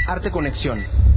Arte Conexión.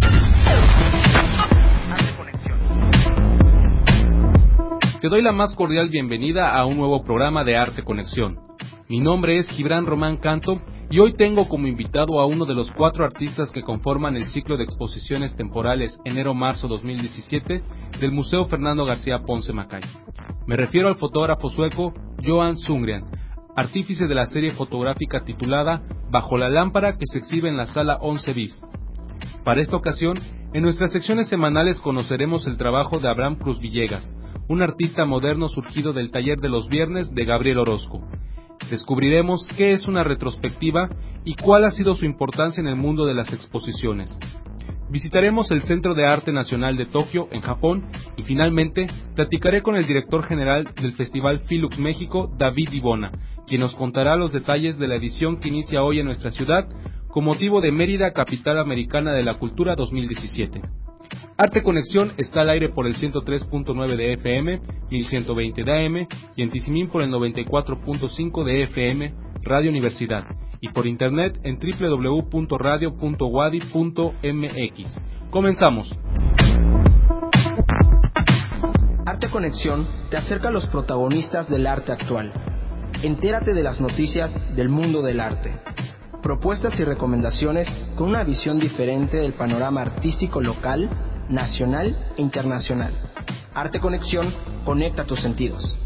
Te doy la más cordial bienvenida a un nuevo programa de Arte Conexión. Mi nombre es Gibran Román Canto y hoy tengo como invitado a uno de los 4 artistas que conforman el ciclo de exposiciones temporales enero-marzo 2017 del Museo Fernando García Ponce Macay. Me refiero al fotógrafo sueco Johan Sundgren, artífice de la serie fotográfica titulada Bajo la lámpara, que se exhibe en la sala 11 bis. Para esta ocasión, en nuestras secciones semanales conoceremos el trabajo de Abraham Cruz Villegas, un artista moderno surgido del taller de los viernes de Gabriel Orozco. Descubriremos qué es una retrospectiva y cuál ha sido su importancia en el mundo de las exposiciones. Visitaremos el Centro de Arte Nacional de Tokio, en Japón, y finalmente platicaré con el director general del Festival Filux México, David Ibona, quien nos contará los detalles de la edición que inicia hoy en nuestra ciudad con motivo de Mérida, Capital Americana de la Cultura 2017. Arte Conexión está al aire por el 103.9 de FM, 1120 de AM y en Tizimín por el 94.5 de FM, Radio Universidad, y por internet en www.radio.wadi.mx. Comenzamos. Arte Conexión te acerca a los protagonistas del arte actual. Entérate de las noticias del mundo del arte. Propuestas y recomendaciones con una visión diferente del panorama artístico local, nacional e internacional. Arte Conexión, conecta tus sentidos.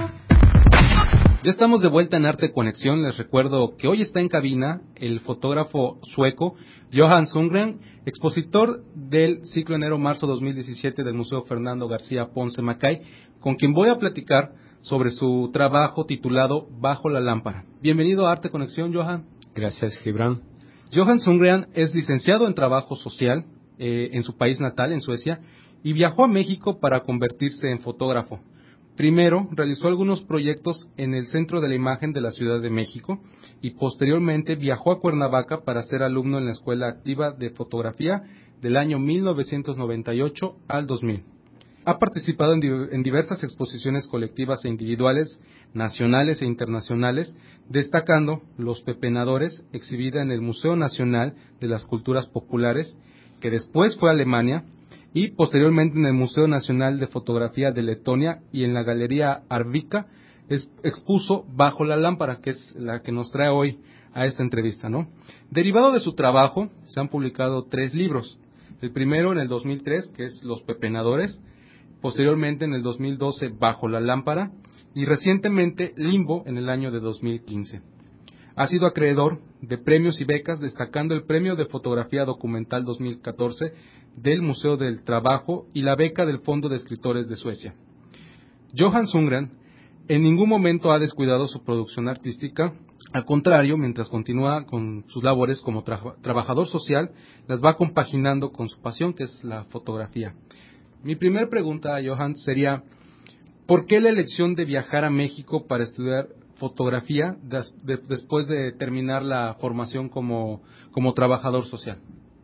Ya estamos de vuelta en Arte Conexión. Les recuerdo que hoy está en cabina el fotógrafo sueco Johan Sundgren, expositor del ciclo enero-marzo 2017 del Museo Fernando García Ponce Macay, con quien voy a platicar sobre su trabajo titulado Bajo la lámpara. Bienvenido a Arte Conexión, Johan. Gracias, Gibran. Johan Sundgren es licenciado en Trabajo Social en su país natal, en Suecia, y viajó a México para convertirse en fotógrafo. Primero, realizó algunos proyectos en el Centro de la Imagen de la Ciudad de México y posteriormente viajó a Cuernavaca para ser alumno en la Escuela Activa de Fotografía del año 1998 al 2000. Ha participado en diversas exposiciones colectivas e individuales, nacionales e internacionales, destacando Los Pepenadores, exhibida en el Museo Nacional de las Culturas Populares, que después fue a Alemania, y posteriormente en el Museo Nacional de Fotografía de Letonia y en la Galería Arvika expuso Bajo la lámpara, que es la que nos trae hoy a esta entrevista, ¿no? Derivado de su trabajo, se han publicado 3 libros. El primero en el 2003, que es Los Pepenadores, posteriormente en el 2012 Bajo la lámpara y recientemente Limbo en el año de 2015. Ha sido acreedor de premios y becas, destacando el Premio de Fotografía Documental 2014 del Museo del Trabajo y la beca del Fondo de Escritores de Suecia. Johan Sundgren en ningún momento ha descuidado su producción artística, al contrario, mientras continúa con sus labores como trabajador social, las va compaginando con su pasión, que es la fotografía. Mi primera pregunta a Johan sería, ¿por qué la elección de viajar a México para estudiar fotografía después de terminar la formación como trabajador social?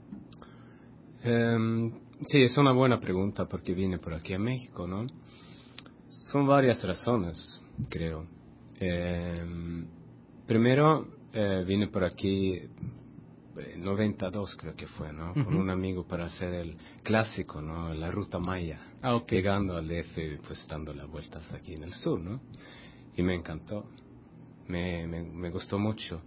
Sí, es una buena pregunta porque vine por aquí a México, ¿no? Son varias razones, creo. Primero, vine por aquí en 92 creo que fue, ¿no? Con un amigo para hacer el clásico, ¿no? La ruta maya. Okay. Llegando al DF, pues dando las vueltas aquí en el sur, ¿no? Y me encantó. Me gustó mucho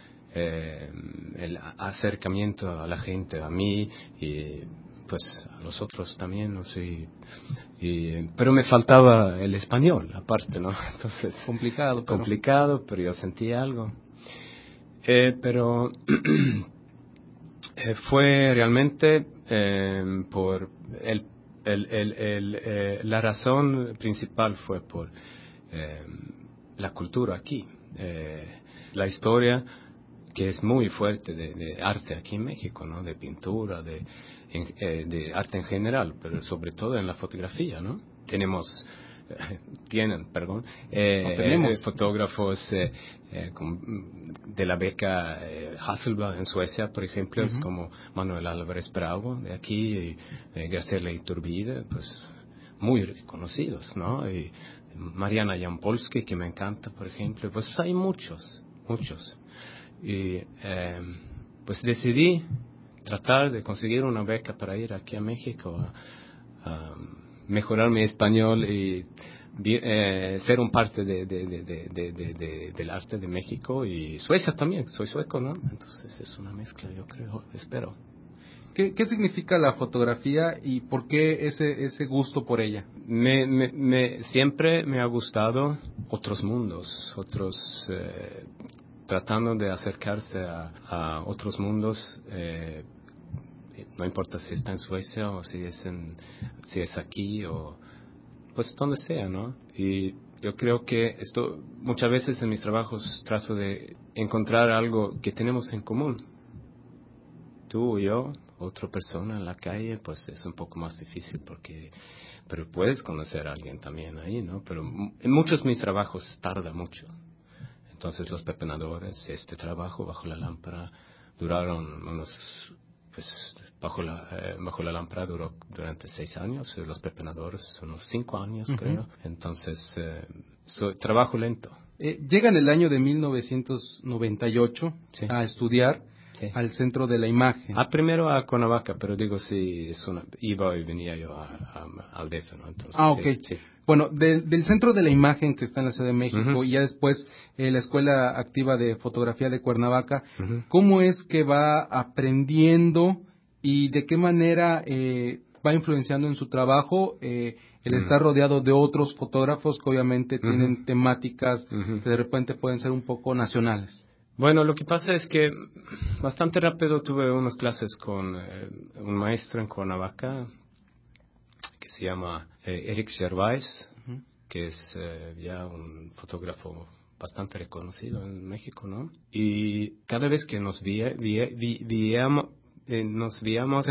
el acercamiento a la gente, a mí y pues a los otros también, no sé. Pero me faltaba el español, aparte, ¿no? Entonces complicado, pero yo sentí algo. Pero fue realmente por la razón principal fue por la cultura aquí, la historia que es muy fuerte de arte aquí en México, ¿no? De pintura, de arte en general, pero sobre todo en la fotografía, ¿no? Tenemos fotógrafos de la beca Hasselblad en Suecia, por ejemplo, es como Manuel Álvarez Bravo de aquí, y Graciela Iturbide, pues muy reconocidos, ¿no? Y Mariana Jampolsky, que me encanta, por ejemplo, pues hay muchos. Y pues decidí tratar de conseguir una beca para ir aquí a México a mejorar mi español y ser un parte del arte de México y Suecia también. Soy sueco, ¿no? Entonces es una mezcla, yo creo, espero. ¿Qué significa la fotografía y por qué ese gusto por ella? Siempre me ha gustado otros mundos, tratando de acercarse a otros mundos, no importa si está en Suecia o si es aquí o pues donde sea, ¿no? Y yo creo que muchas veces en mis trabajos trato de encontrar algo que tenemos en común. Tú y yo, otra persona en la calle, pues es un poco más difícil pero puedes conocer a alguien también ahí, ¿no? Pero en muchos de mis trabajos tarda mucho. Entonces los pepenadores, este trabajo bajo la lámpara, duraron bajo la lámpara duró durante 6 años, los pepenadores unos 5 años, creo. Entonces, trabajo lento. Llega en el año de 1998 sí. a estudiar sí. al Centro de la Imagen. Primero a Cuernavaca, pero digo, sí, iba y venía yo al DF, ¿no? Entonces, ok. Sí. Bueno, del Centro de la Imagen que está en la Ciudad de México y ya después la Escuela Activa de Fotografía de Cuernavaca, ¿cómo es que va aprendiendo y de qué manera va influenciando en su trabajo el estar rodeado de otros fotógrafos que obviamente tienen temáticas que de repente pueden ser un poco nacionales? Bueno, lo que pasa es que bastante rápido tuve unas clases con un maestro en Cuernavaca que se llama Eric Gervais, que es ya un fotógrafo bastante reconocido en México, ¿no? Y cada vez que nos veíamos,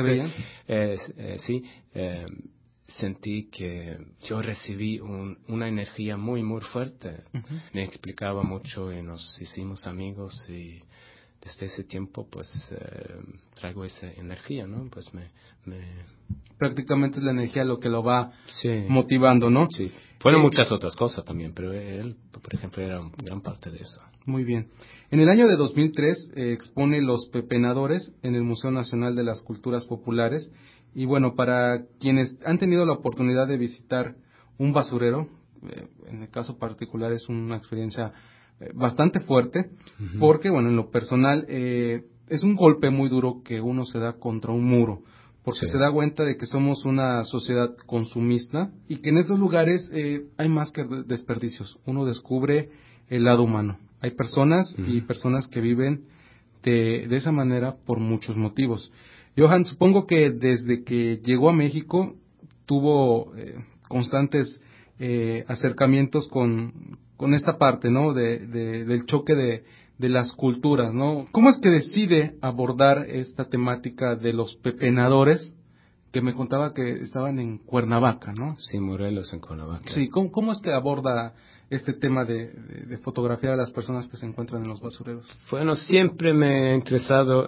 sentí que yo recibí una energía muy, muy fuerte. Me explicaba mucho y nos hicimos amigos y desde ese tiempo pues traigo esa energía, ¿no? Pues prácticamente es la energía lo que lo va sí. motivando, ¿no? Sí. Fueron muchas otras cosas también, pero él, por ejemplo, era gran parte de eso. Muy bien. En el año de 2003 expone Los Pepenadores en el Museo Nacional de las Culturas Populares. Y bueno, para quienes han tenido la oportunidad de visitar un basurero, en el caso particular es una experiencia bastante fuerte, porque bueno, en lo personal es un golpe muy duro que uno se da contra un muro, porque se da cuenta de que somos una sociedad consumista y que en estos lugares hay más que desperdicios. Uno descubre el lado humano. Hay personas y personas que viven de esa manera por muchos motivos. Johan, supongo que desde que llegó a México tuvo constantes acercamientos con esta parte, ¿no? Del choque de las culturas, ¿no? ¿Cómo es que decide abordar esta temática de los pepenadores? Que me contaba que estaban en Cuernavaca, ¿no? Sí, Morelos, en Cuernavaca. Sí, ¿cómo es que aborda este tema de fotografiar a las personas que se encuentran en los basureros? Bueno, siempre me ha interesado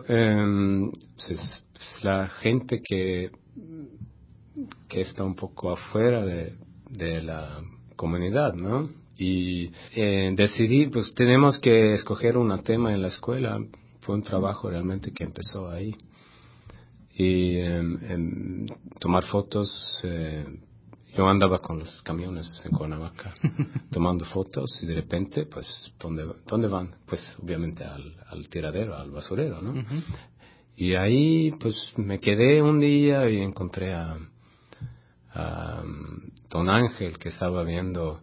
la gente que está un poco afuera de la comunidad, ¿no? Y decidí, pues tenemos que escoger un tema en la escuela. Fue un trabajo realmente que empezó ahí. Y tomar fotos. Yo andaba con los camiones en Cuernavaca tomando fotos y de repente, pues, ¿dónde van? Pues, obviamente al tiradero, al basurero, ¿no? Y ahí, pues, me quedé un día y encontré a Don Ángel que estaba vendiendo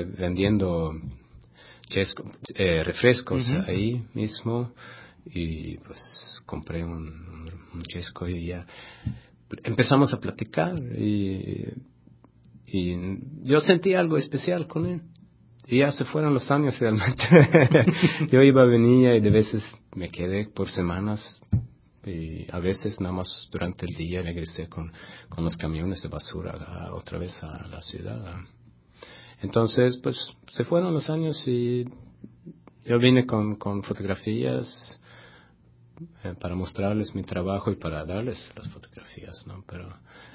refrescos ahí mismo y pues compré un chesco y ya empezamos a platicar y yo sentí algo especial con él y ya se fueron los años realmente. Yo venía y de veces me quedé por semanas y a veces nada más durante el día regresé con los camiones de basura otra vez a la ciudad. Entonces, pues, se fueron los años y yo vine con fotografías para mostrarles mi trabajo y para darles las fotografías, ¿no? Pero,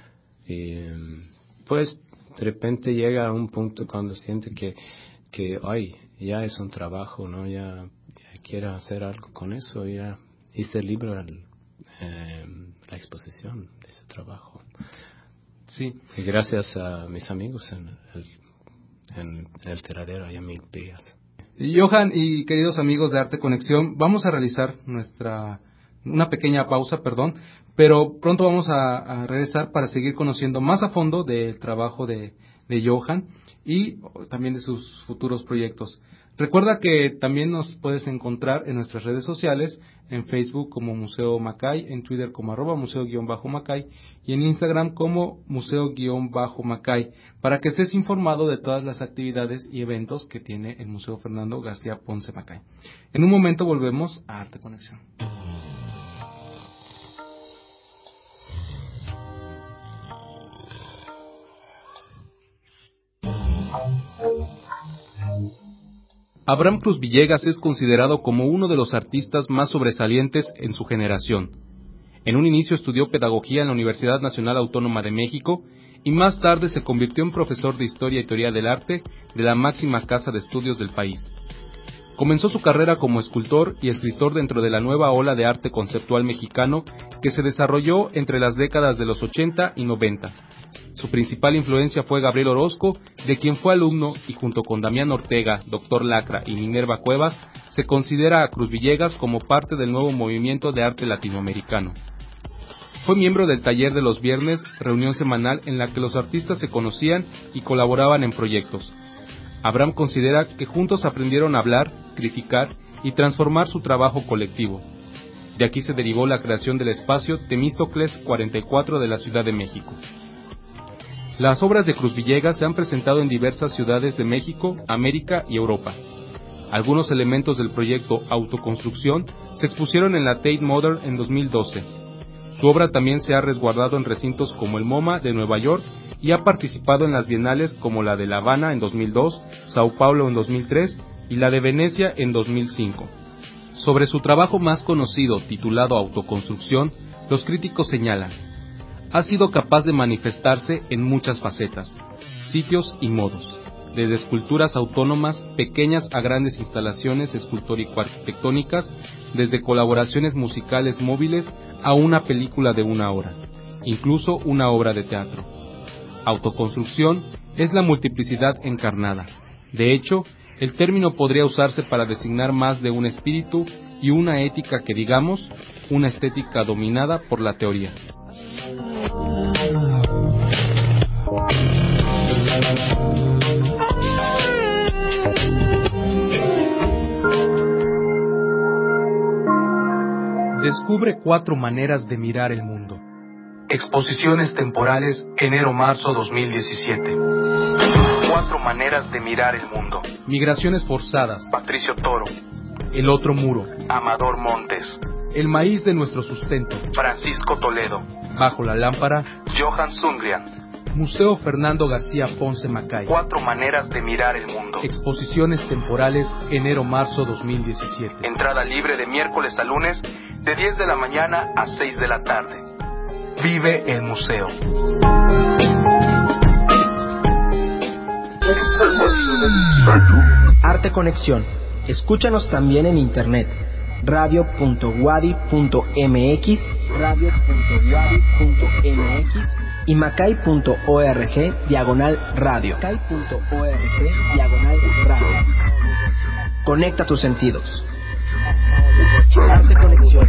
pues, de repente llega a un punto cuando siente que ay, ya es un trabajo, ¿no? Ya quiero hacer algo con eso, ya hice el libro la exposición de ese trabajo. Sí. Y gracias a mis amigos en el tiradero y a Mil Pigas. Johan y queridos amigos de Arte Conexión, vamos a realizar una pequeña pausa, pero pronto vamos a regresar para seguir conociendo más a fondo del trabajo de Johan y también de sus futuros proyectos. Recuerda que también nos puedes encontrar en nuestras redes sociales, en Facebook como Museo Macay, en Twitter como @museo_macay y en Instagram como museo_macay, para que estés informado de todas las actividades y eventos que tiene el Museo Fernando García Ponce Macay. En un momento volvemos a Arte Conexión. Abraham Cruz Villegas es considerado como uno de los artistas más sobresalientes en su generación. En un inicio estudió pedagogía en la Universidad Nacional Autónoma de México y más tarde se convirtió en profesor de Historia y Teoría del Arte de la máxima casa de estudios del país. Comenzó su carrera como escultor y escritor dentro de la nueva ola de arte conceptual mexicano que se desarrolló entre las décadas de los 80 y 90. Su principal influencia fue Gabriel Orozco, de quien fue alumno y junto con Damián Ortega, Dr. Lacra y Minerva Cuevas, se considera a Cruz Villegas como parte del nuevo movimiento de arte latinoamericano. Fue miembro del Taller de los Viernes, reunión semanal en la que los artistas se conocían y colaboraban en proyectos. Abraham considera que juntos aprendieron a hablar, criticar y transformar su trabajo colectivo. De aquí se derivó la creación del espacio Temístocles 44 de la Ciudad de México. Las obras de Cruz Villegas se han presentado en diversas ciudades de México, América y Europa. Algunos elementos del proyecto Autoconstrucción se expusieron en la Tate Modern en 2012. Su obra también se ha resguardado en recintos como el MoMA de Nueva York y ha participado en las bienales como la de La Habana en 2002, Sao Paulo en 2003 y la de Venecia en 2005. Sobre su trabajo más conocido, titulado Autoconstrucción, los críticos señalan: ha sido capaz de manifestarse en muchas facetas, sitios y modos, desde esculturas autónomas pequeñas a grandes instalaciones escultórico-arquitectónicas, desde colaboraciones musicales móviles a una película de 1 hora, incluso una obra de teatro. Autoconstrucción es la multiplicidad encarnada. De hecho, el término podría usarse para designar más de un espíritu y una ética que, digamos, una estética dominada por la teoría. Descubre 4 maneras de mirar el mundo. Exposiciones temporales enero-marzo 2017. 4 maneras de mirar el mundo. Migraciones forzadas. Patricio Toro. El otro muro. Amador Montes. El maíz de nuestro sustento. Francisco Toledo. Bajo la lámpara. Johan Sundgren. Museo Fernando García Ponce Macay. 4 maneras de mirar el mundo. Exposiciones temporales enero-marzo 2017. Entrada libre de miércoles a lunes, de 10 de la mañana a 6 de la tarde. Vive el museo. Arte Conexión. Escúchanos también en internet. radio.wadi.mx, y macay.org/radio. Conecta tus sentidos. Arte Conexión.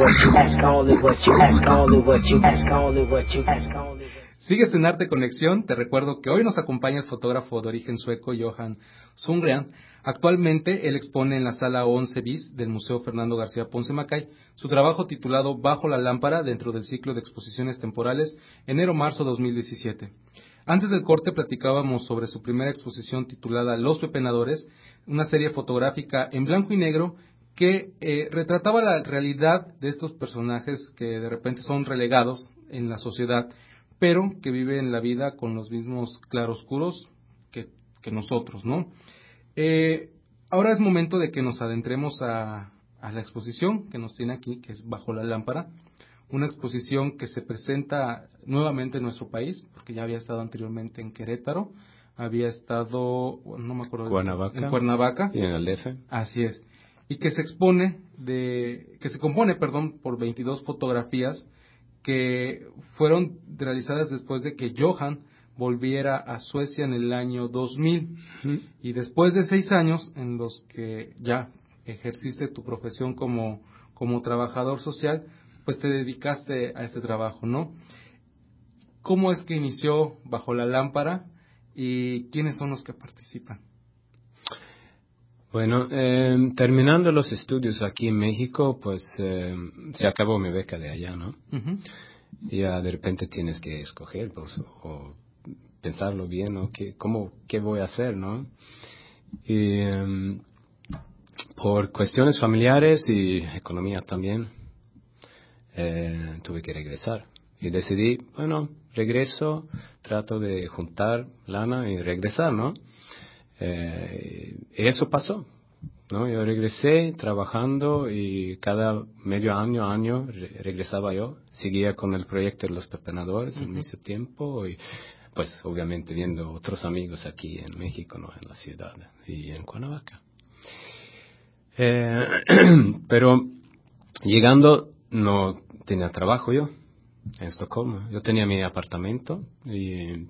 Sigues en Arte Conexión. Te recuerdo que hoy nos acompaña el fotógrafo de origen sueco Johan Sundgren. Actualmente él expone en la sala 11 bis del Museo Fernando García Ponce Macay su trabajo titulado Bajo la lámpara dentro del ciclo de exposiciones temporales enero-marzo 2017. Antes del corte platicábamos sobre su primera exposición titulada Los Pepenadores, una serie fotográfica en blanco y negro que retrataba la realidad de estos personajes que de repente son relegados en la sociedad, pero que viven la vida con los mismos claroscuros que nosotros, ¿no? Ahora es momento de que nos adentremos a la exposición que nos tiene aquí, que es Bajo la lámpara, una exposición que se presenta nuevamente en nuestro país, porque ya había estado anteriormente en Querétaro, había estado, no me acuerdo, Cuernavaca, en Cuernavaca y en el DF. Así es. y que se compone, por 22 fotografías que fueron realizadas después de que Johan volviera a Suecia en el año 2000. Y después de 6 años en los que ya ejerciste tu profesión como trabajador social, pues te dedicaste a este trabajo, ¿no? ¿Cómo es que inició Bajo la Lámpara y quiénes son los que participan? Bueno, terminando los estudios aquí en México, pues se acabó mi beca de allá, ¿no? Uh-huh. Y ya de repente tienes que escoger, pues, o pensarlo bien, ¿no? ¿Qué voy a hacer, no? Y por cuestiones familiares y economía también, tuve que regresar. Y decidí, bueno, regreso, trato de juntar lana y regresar, ¿no? Eso pasó, ¿no? Yo regresé trabajando y cada medio año regresaba yo, seguía con el proyecto de los pepenadores al mismo tiempo y pues obviamente viendo otros amigos aquí en México, ¿no? En la ciudad y en Cuernavaca. Pero llegando no tenía trabajo yo en Estocolmo. Yo tenía mi apartamento y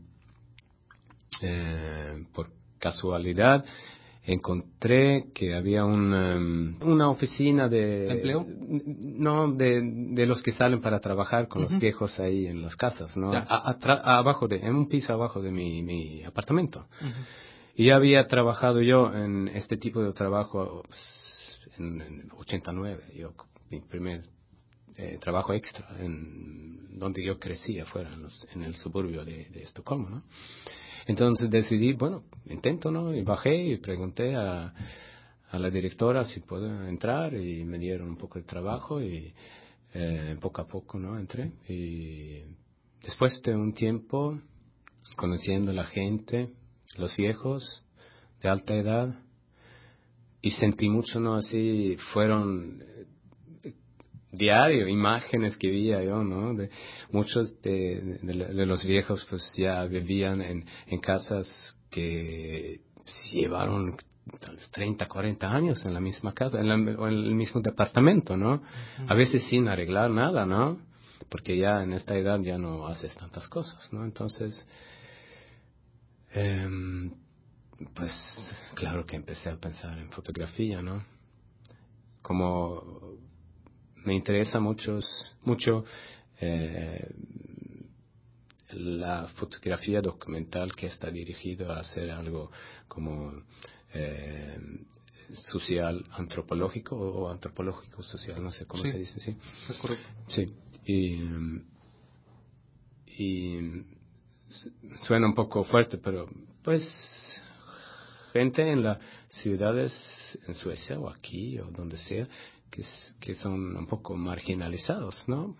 por casualidad encontré que había una oficina de ¿Empleo? No, de los que salen para trabajar con los viejos ahí en las casas, ¿no? En un piso abajo de mi apartamento. Y ya había trabajado yo en este tipo de trabajo pues, en 89, mi primer trabajo extra en donde yo crecí afuera en el suburbio de Estocolmo, ¿no? Entonces decidí, bueno, intento, ¿no? Y bajé y pregunté a la directora si puedo entrar y me dieron un poco de trabajo y poco a poco, ¿no? Entré y después de un tiempo conociendo a la gente, los viejos de alta edad y sentí mucho, ¿no? Así fueron diario, imágenes que veía yo, ¿no? De muchos de los viejos pues ya vivían en casas que llevaron 30, 40 años en la misma casa, o en el mismo departamento, ¿no? A veces sin arreglar nada, ¿no? Porque ya en esta edad ya no haces tantas cosas, ¿no? Entonces, pues claro que empecé a pensar en fotografía, ¿no? Como me interesa mucho la fotografía documental que está dirigido a hacer algo como social antropológico o antropológico social, no sé cómo se dice, ¿sí? Es correcto. Sí, y suena un poco fuerte, pero pues gente en las ciudades en Suecia o aquí o donde sea que son un poco marginalizados, ¿no?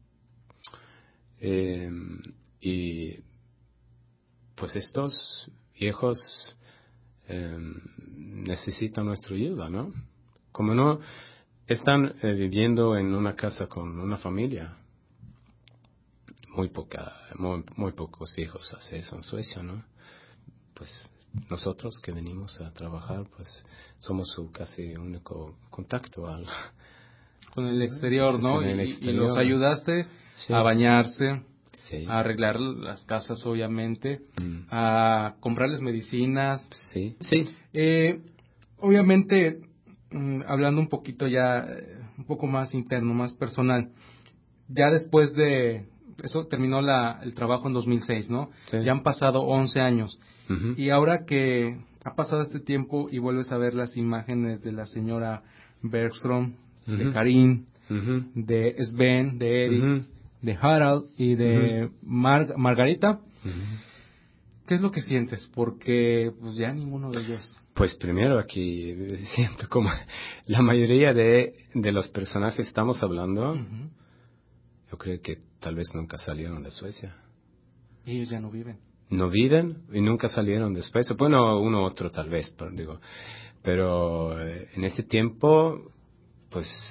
Y pues estos viejos necesitan nuestra ayuda, ¿no? Como no están viviendo en una casa con una familia, muy pocos viejos hacen eso en Suecia, ¿no? Pues nosotros que venimos a trabajar, pues somos su casi único contacto con el exterior, ¿no? Y los ayudaste a bañarse, a arreglar las casas, obviamente, a comprarles medicinas. Sí. Obviamente, hablando un poquito ya, un poco más interno, más personal, ya después de eso terminó el trabajo en 2006, ¿no? Sí. Ya han pasado 11 años. Uh-huh. Y ahora que ha pasado este tiempo y vuelves a ver las imágenes de la señora Bergström, de Karin, de Sven, de Eric, de Harald y de Margarita, ¿qué es lo que sientes? Porque pues ya ninguno de ellos... Pues primero aquí siento como la mayoría de los personajes que estamos hablando, yo creo que tal vez nunca salieron de Suecia. Ellos ya no viven. No viven y nunca salieron de Suecia. Bueno, uno otro tal vez, pero en ese tiempo, pues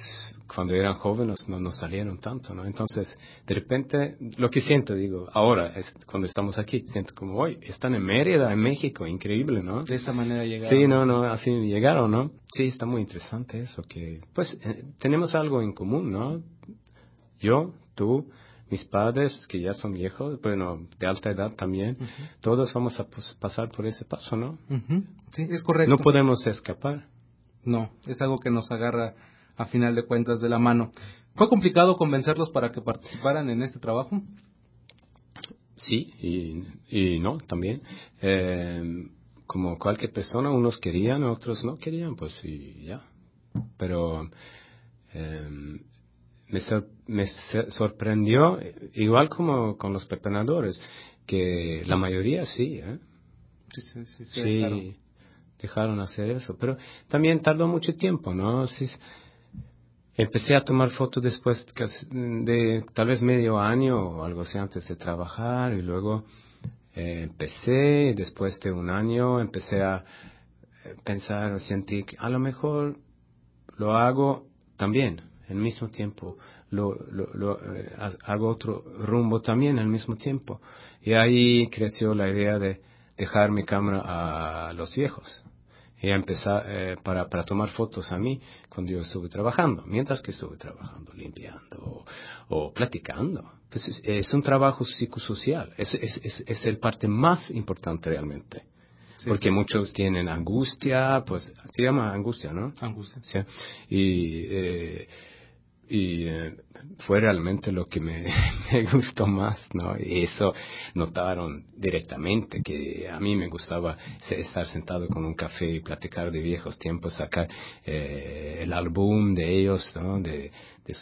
cuando eran jóvenes no salieron tanto, ¿no? Entonces, de repente, lo que siento, digo, ahora, cuando estamos aquí, siento como, hoy están en Mérida, en México, increíble, ¿no? De esta manera llegaron. Sí, así llegaron, ¿no? Sí, está muy interesante eso, que, pues, tenemos algo en común, ¿no? Yo, tú, mis padres, que ya son viejos, bueno, de alta edad también, todos vamos a pasar por ese paso, ¿no? Sí, es correcto. No podemos escapar. No, es algo que nos agarra a final de cuentas de la mano. ¿Fue complicado convencerlos para que participaran en este trabajo? Sí, y no, también. Como cualquier persona, unos querían, otros no querían, pues y ya. Pero me sorprendió, igual como con los pepenadores, que la mayoría sí, ¿eh? Sí, dejaron hacer eso, pero también tardó mucho tiempo, ¿no? Sí, empecé a tomar fotos después de tal vez medio año o algo así antes de trabajar, y luego empecé, después de un año empecé a pensar, sentí que a lo mejor lo hago también al mismo tiempo, hago otro rumbo también al mismo tiempo, y ahí creció la idea de dejar mi cámara a los viejos y empezar para tomar fotos a mí cuando yo estuve trabajando, mientras que estuve trabajando, limpiando o platicando. Pues es un trabajo psicosocial, es el parte más importante realmente. Sí. Porque muchos tienen angustia, pues se llama angustia, ¿no? Angustia. Sí. Y fue realmente lo que me gustó más, ¿no? Y eso notaron directamente, que a mí me gustaba estar sentado con un café y platicar de viejos tiempos, sacar el álbum de ellos, ¿no? De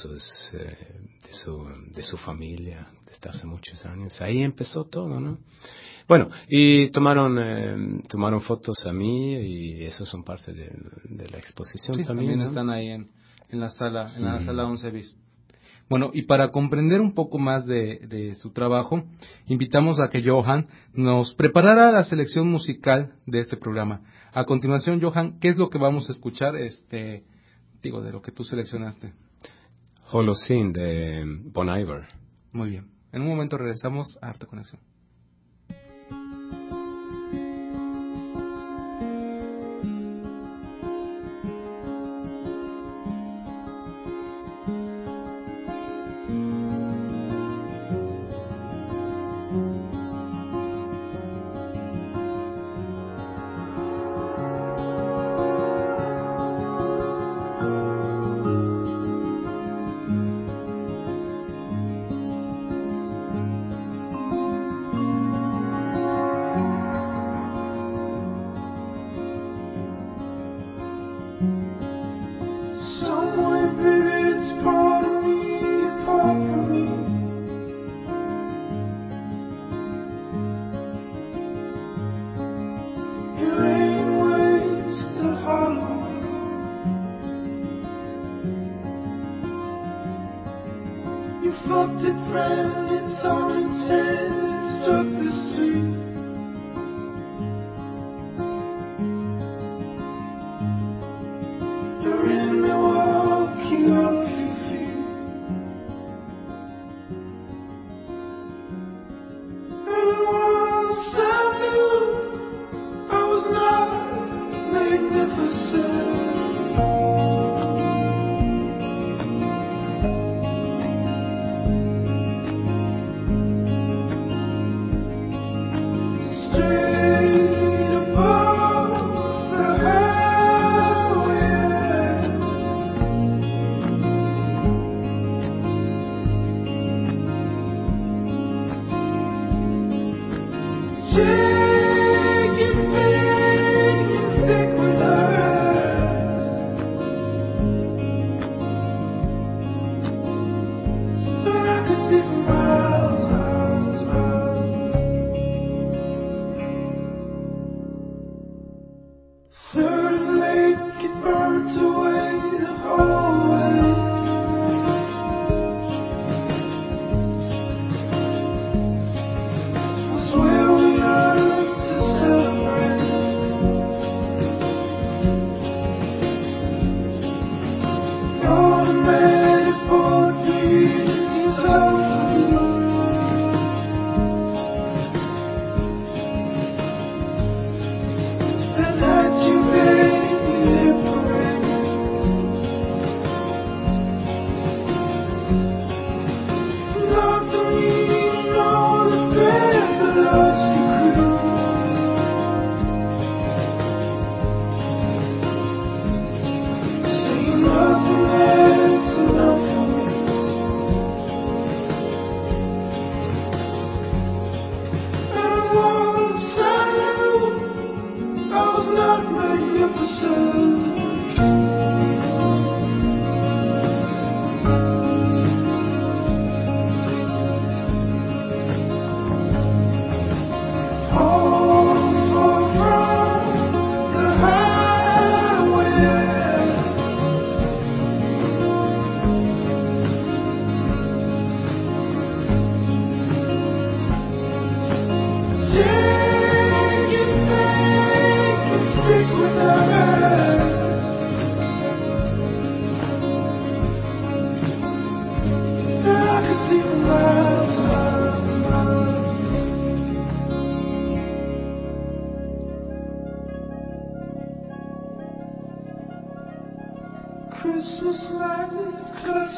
su familia, desde hace muchos años. Ahí empezó todo, ¿no? Bueno, y tomaron fotos a mí, y eso son parte de la exposición, sí, también, ¿no? Están ahí en la sala 11 bis. Bueno, y para comprender un poco más de su trabajo, invitamos a que Johan nos preparara la selección musical de este programa. A continuación, Johan, ¿qué es lo que vamos a escuchar, de lo que tú seleccionaste? Holocene de Bon Iver. Muy bien. En un momento regresamos a Arte Conexión.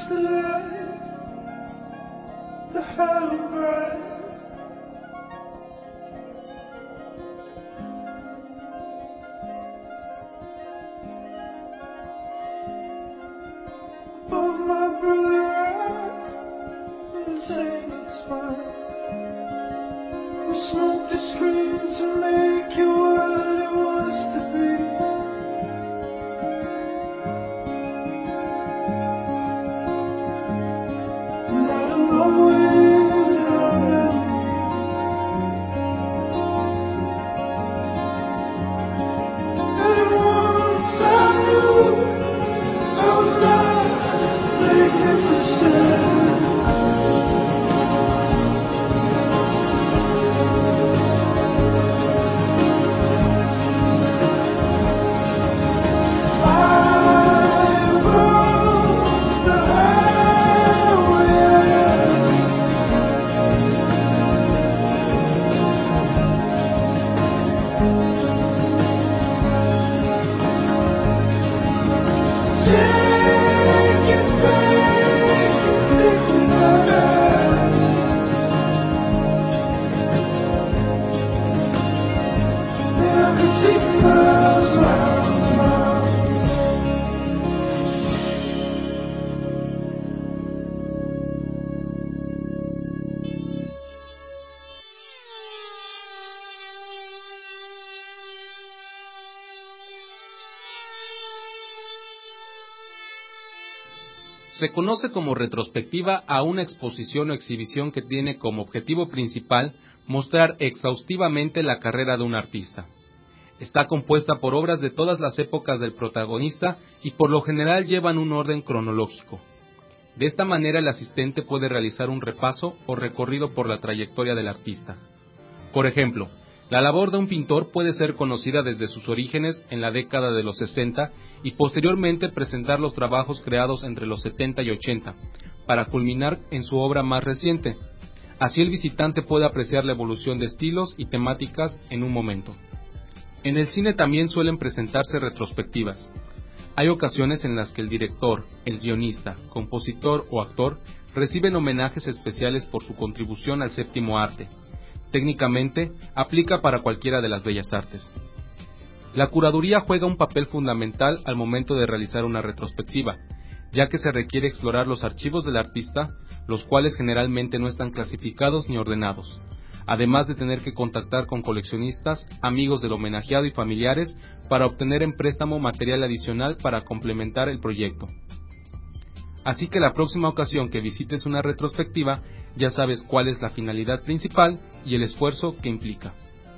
Se conoce como retrospectiva a una exposición o exhibición que tiene como objetivo principal mostrar exhaustivamente la carrera de un artista. Está compuesta por obras de todas las épocas del protagonista y por lo general llevan un orden cronológico. De esta manera el asistente puede realizar un repaso o recorrido por la trayectoria del artista. Por ejemplo, la labor de un pintor puede ser conocida desde sus orígenes en la década de los 60 y posteriormente presentar los trabajos creados entre los 70 y 80, para culminar en su obra más reciente. Así el visitante puede apreciar la evolución de estilos y temáticas en un momento. En el cine también suelen presentarse retrospectivas. Hay ocasiones en las que el director, el guionista, compositor o actor reciben homenajes especiales por su contribución al séptimo arte. Técnicamente, aplica para cualquiera de las bellas artes. La curaduría juega un papel fundamental al momento de realizar una retrospectiva, ya que se requiere explorar los archivos del artista, los cuales generalmente no están clasificados ni ordenados, además de tener que contactar con coleccionistas, amigos del homenajeado y familiares para obtener en préstamo material adicional para complementar el proyecto. Así que la próxima ocasión que visites una retrospectiva, ya sabes cuál es la finalidad principal y el esfuerzo que implica.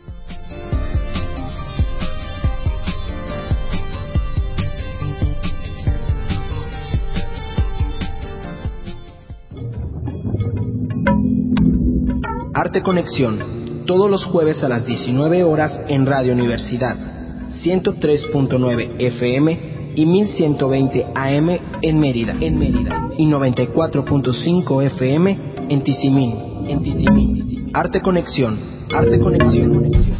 Arte Conexión, todos los jueves a las 19 horas en Radio Universidad, 103.9 FM y 1120 AM en Mérida, y 94.5 FM en Tizimín. Arte Conexión.